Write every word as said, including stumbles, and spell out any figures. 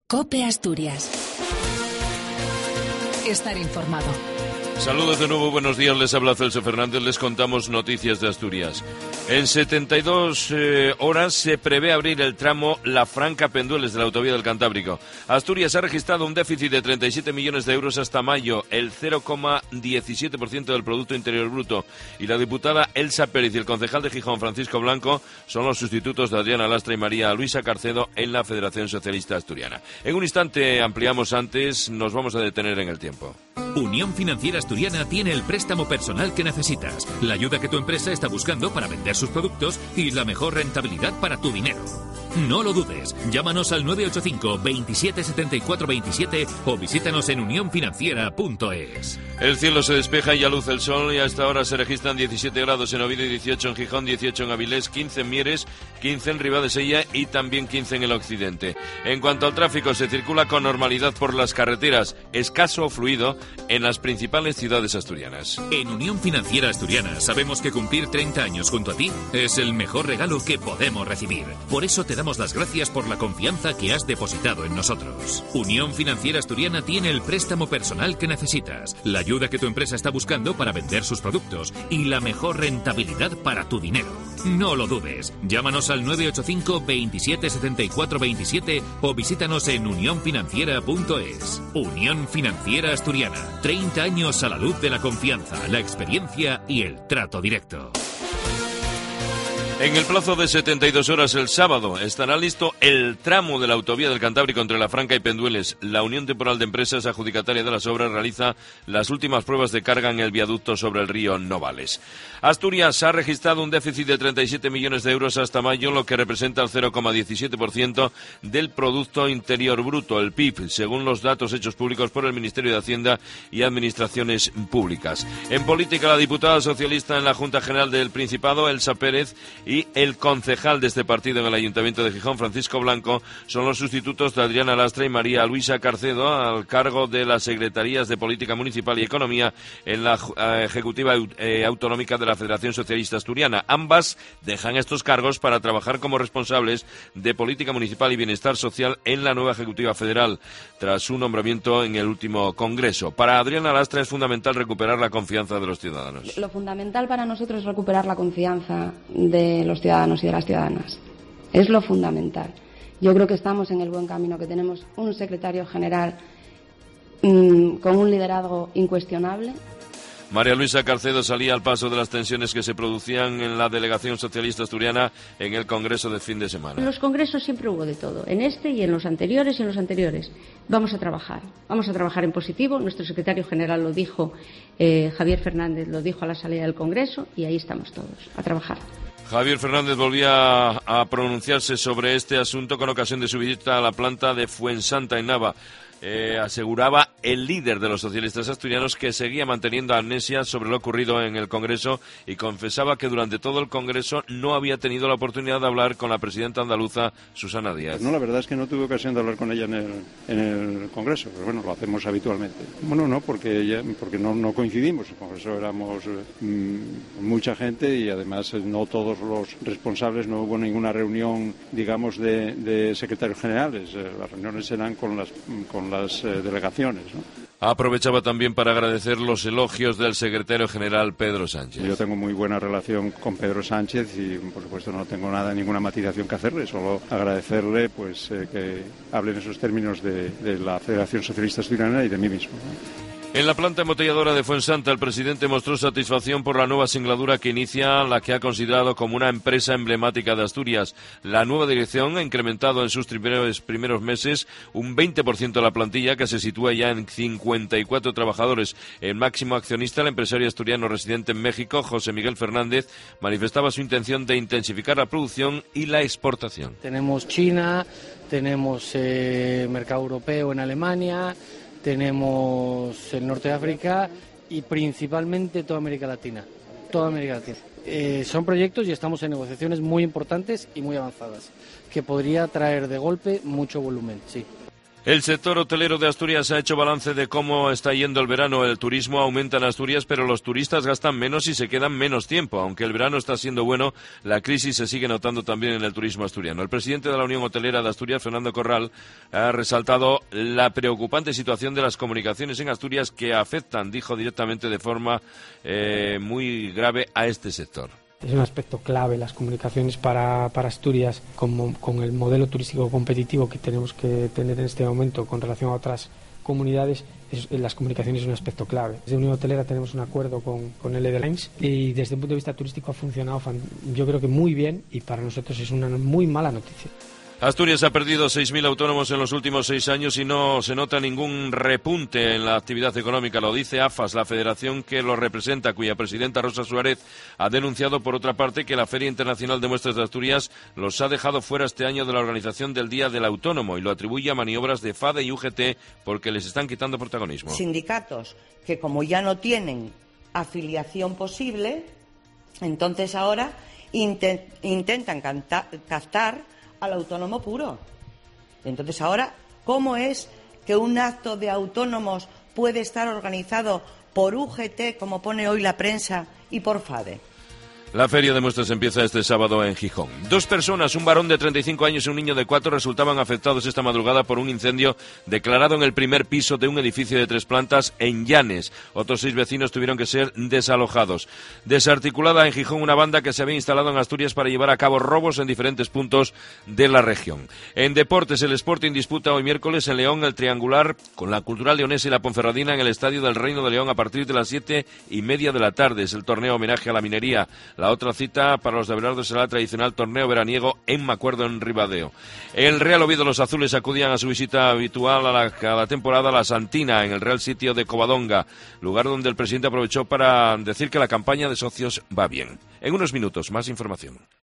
COPE Asturias. Estar informado. Saludos de nuevo, buenos días, les habla Celso Fernández, les contamos noticias de Asturias. En setenta y dos eh, horas se prevé abrir el tramo La Franca-Pendueles de la autovía del Cantábrico. Asturias ha registrado un déficit de treinta y siete millones de euros hasta mayo, el cero coma diecisiete por ciento del Producto Interior Bruto. Y la diputada Elsa Pérez y el concejal de Gijón, Francisco Blanco, son los sustitutos de Adriana Lastra y María Luisa Carcedo en la Federación Socialista Asturiana. En un instante ampliamos, antes nos vamos a detener en el tiempo. Unión Financiera Asturiana tiene el préstamo personal que necesitas, la ayuda que tu empresa está buscando para vender sus productos y la mejor rentabilidad para tu dinero. No lo dudes, llámanos al nueve ocho cinco, veintisiete setenta y cuatro veintisiete o visítanos en unión financiera punto es. El cielo se despeja y ya luce el sol, y a esta hora se registran diecisiete grados en Oviedo y dieciocho en Gijón, dieciocho en Avilés, quince en Mieres, quince en Ribadesella y también quince en el occidente. En cuanto al tráfico, se circula con normalidad por las carreteras, escaso o fluido en las principales ciudades asturianas. En Unión Financiera Asturiana sabemos que cumplir treinta años junto a ti es el mejor regalo que podemos recibir. Por eso te damos las gracias por la confianza que has depositado en nosotros. Unión Financiera Asturiana tiene el préstamo personal que necesitas, la ayuda que tu empresa está buscando para vender sus productos y la mejor rentabilidad para tu dinero. No lo dudes, llámanos al nueve ocho cinco, veintisiete setenta y cuatro veintisiete o visítanos en unión financiera punto es. Unión Financiera Asturiana, treinta años a la luz de la confianza, la experiencia y el trato directo. En el plazo de setenta y dos horas el sábado estará listo el tramo de la autovía del Cantábrico entre La Franca y Pendueles. La Unión Temporal de Empresas adjudicataria de las obras realiza las últimas pruebas de carga en el viaducto sobre el río Novales. Asturias ha registrado un déficit de treinta y siete millones de euros hasta mayo, lo que representa el cero coma diecisiete por ciento del Producto Interior Bruto, el P I B, según los datos hechos públicos por el Ministerio de Hacienda y Administraciones Públicas. En política, la diputada socialista en la Junta General del Principado, Elsa Pérez, y el concejal de este partido en el Ayuntamiento de Gijón, Francisco Blanco, son los sustitutos de Adriana Lastra y María Luisa Carcedo al cargo de las Secretarías de Política Municipal y Economía en la uh, Ejecutiva eh, Autonómica de la Federación Socialista Asturiana. Ambas dejan estos cargos para trabajar como responsables de Política Municipal y Bienestar Social en la nueva Ejecutiva Federal, tras su nombramiento en el último Congreso. Para Adriana Lastra es fundamental recuperar la confianza de los ciudadanos. Lo fundamental para nosotros es recuperar la confianza de los ciudadanos y de las ciudadanas. Es lo fundamental. Yo creo que estamos en el buen camino, que tenemos un secretario general mmm, con un liderazgo incuestionable. María Luisa Carcedo salía al paso de las tensiones que se producían en la delegación socialista asturiana en el Congreso de fin de semana. En los congresos siempre hubo de todo, en este y en los anteriores y en los anteriores. Vamos a trabajar, vamos a trabajar en positivo. Nuestro secretario general lo dijo, eh, Javier Fernández lo dijo a la salida del Congreso, y ahí estamos todos, a trabajar. Javier Fernández volvía a pronunciarse sobre este asunto con ocasión de su visita a la planta de Fuensanta en Nava. Eh, aseguraba el líder de los socialistas asturianos que seguía manteniendo amnesia sobre lo ocurrido en el Congreso y confesaba que durante todo el Congreso no había tenido la oportunidad de hablar con la presidenta andaluza, Susana Díaz. No, la verdad es que no tuve ocasión de hablar con ella en el, en el Congreso, pero bueno, lo hacemos habitualmente. Bueno, no, porque ella, porque no, no coincidimos. En el Congreso éramos mmm, mucha gente y además no todos los responsables, no hubo ninguna reunión, digamos, de, de secretarios generales. Las reuniones eran con las con las eh, delegaciones, ¿no? Aprovechaba también para agradecer los elogios del secretario general Pedro Sánchez. Yo tengo muy buena relación con Pedro Sánchez y, por supuesto, no tengo nada, ninguna matización que hacerle, solo agradecerle pues eh, que hable en esos términos de, de la Federación Socialista Asturiana y de mí mismo, ¿no? En la planta embotelladora de Fuensanta, el presidente mostró satisfacción por la nueva singladura que inicia la que ha considerado como una empresa emblemática de Asturias. La nueva dirección ha incrementado en sus primeros, primeros meses un veinte por ciento de la plantilla, que se sitúa ya en cincuenta y cuatro trabajadores. El máximo accionista, el empresario asturiano residente en México, José Miguel Fernández, manifestaba su intención de intensificar la producción y la exportación. Tenemos China, tenemos eh, mercado europeo en Alemania, tenemos el norte de África y principalmente toda América Latina. Toda América Latina. Eh, son proyectos y estamos en negociaciones muy importantes y muy avanzadas, que podría traer de golpe mucho volumen, sí. El sector hotelero de Asturias ha hecho balance de cómo está yendo el verano. El turismo aumenta en Asturias, pero los turistas gastan menos y se quedan menos tiempo. Aunque el verano está siendo bueno, la crisis se sigue notando también en el turismo asturiano. El presidente de la Unión Hotelera de Asturias, Fernando Corral, ha resaltado la preocupante situación de las comunicaciones en Asturias que afectan, dijo directamente de forma eh, muy grave a este sector. Es un aspecto clave las comunicaciones para, para Asturias, como, con el modelo turístico competitivo que tenemos que tener en este momento con relación a otras comunidades. Es, las comunicaciones es un aspecto clave. Desde Unión Hotelera tenemos un acuerdo con, con L D Lines y desde el punto de vista turístico ha funcionado, yo creo que muy bien, y para nosotros es una muy mala noticia. Asturias ha perdido seis mil autónomos en los últimos seis años y no se nota ningún repunte en la actividad económica. Lo dice AFAS, la federación que lo representa, cuya presidenta Rosa Suárez ha denunciado, por otra parte, que la Feria Internacional de Muestras de Asturias los ha dejado fuera este año de la organización del Día del Autónomo y lo atribuye a maniobras de FADE y U G T porque les están quitando protagonismo. Sindicatos que, como ya no tienen afiliación posible, entonces ahora intent- intentan canta- captar al autónomo puro. Entonces ahora, ¿cómo es que un acto de autónomos puede estar organizado por U G T, como pone hoy la prensa, y por FADE? La feria de muestras empieza este sábado en Gijón. Dos personas, un varón de treinta y cinco años y un niño de cuatro, resultaban afectados esta madrugada por un incendio declarado en el primer piso de un edificio de tres plantas en Llanes. Otros seis vecinos tuvieron que ser desalojados. Desarticulada en Gijón una banda que se había instalado en Asturias para llevar a cabo robos en diferentes puntos de la región. En deportes, el Sporting disputa hoy miércoles en León el triangular con la Cultural Leonesa y la Ponferradina en el Estadio del Reino de León a partir de las siete y media de la tarde. Es el torneo homenaje a la minería. La otra cita para los de Abelardo será el tradicional torneo veraniego en Macuerdo, en Ribadeo. El Real Oviedo, los azules acudían a su visita habitual a la, cada temporada a la Santina, en el Real Sitio de Covadonga, lugar donde el presidente aprovechó para decir que la campaña de socios va bien. En unos minutos, más información.